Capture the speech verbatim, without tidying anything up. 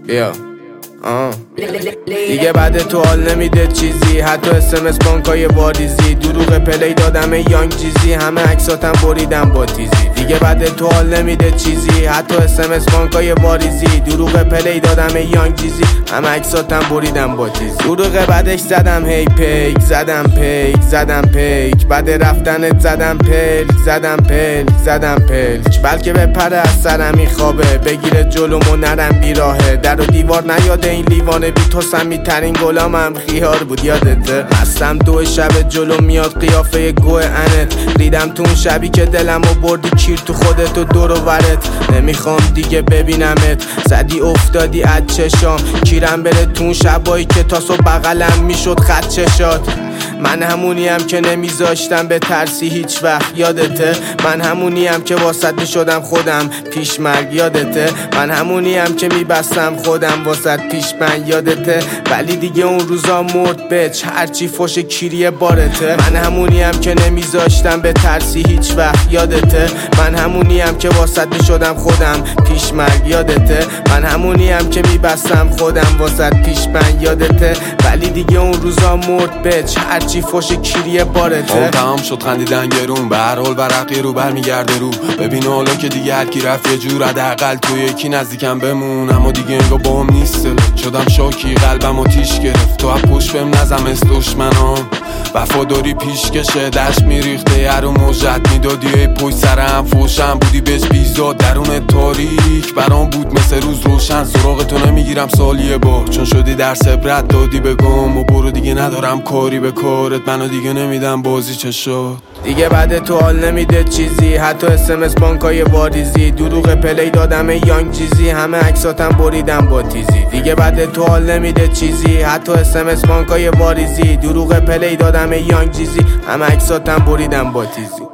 بیا آه. دیگه بعد تو حال نمیده چیزی، حتی اسمس بانکای واریزی، دروغ پلی دادم یانگ جیزی، همه عکساتم بریدم با تیزی. دیگه بعد تو حال نمیده چیزی، حتی اسمس بانکای واریزی، دروغ پلی دادم یانگ جیزی، همه عکساتم بریدم با تیزی. دروغ بعدش زدم هی پیک، زدم پیک زدم پیک، بعد رفتنت زدم پلک زدم پلک زدم پلک، بلکه بپره از سرم این خوابه، بگیره جلومو نرم بیراهه، در و دیوار نیاده این لیوانه، بی تو سمی ترین گلامم خیار بود یادته. هستم دو شب جلو میاد قیافه گوه انت، ریدم تو اون شبی که دلمو بردی کیر تو خودت و دور و ورت، نمیخوام دیگه ببینمت، زدی افتادی از چشام، کیرم بره تو اون شبایی که تاسو بغلم میشد خط چشات. من همونیم که نمیذاشتم به ترسی هیچ وقت یادته، من همونیم که واسط میشدم خودم پیش مرگ یادته، من همونیم که میبستم خودم واسط پیش من یادته، ولی دیگه اون روزا مرد بچ هرچی فوش کیری بارته. من همونیم که نمیذاشتم به ترسی هیچ وقت یادته، من همونیم که واسط میشدم خودم پیش مرگ یادته، من همونیم که میبستم خودم واسط پیش من یادته، ولی دیگه اون روزا مرد بچ هرچی فوش کیری بارته. اون تمام شد خندیدن گرون، به هر حال ورقی رو برمیگرده رو، ببین حالا که دیگه هر کی رفت یه جور، حداقل تو یکی نزدیکم بمون، اما دیگه انگار با هم نیست دلت، شدم شاکی قلبم آتیش گرفت، تو از پشت بهم نزم از دشمنام، وفاداری پیش کشه دشت میریخته هر و موجت میدادی، ای پشت سرم فوشم بودی بهش بیزاد، درون تاریک برام بود مثل روز روشن، سراغ تو نمیگیرم سالیه بار، چون شدی در عبرت دادی بگم و برو دیگه ندارم کاری به کارت، منو دیگه نمیدم بازی چه شد. دیگه بعد تو حال نمیده چیزی، حتی اسمس بانکای واریزی، دروغ پلی دادم یانگ جیزی، همه عکساتم بریدم با تیزی. دیگه بعد تو حال نمیده چیزی، حتی اسمس بانکای واریزی، دروغ پلی دادم یانگ جیزی، همه عکساتم بریدم با تیزی.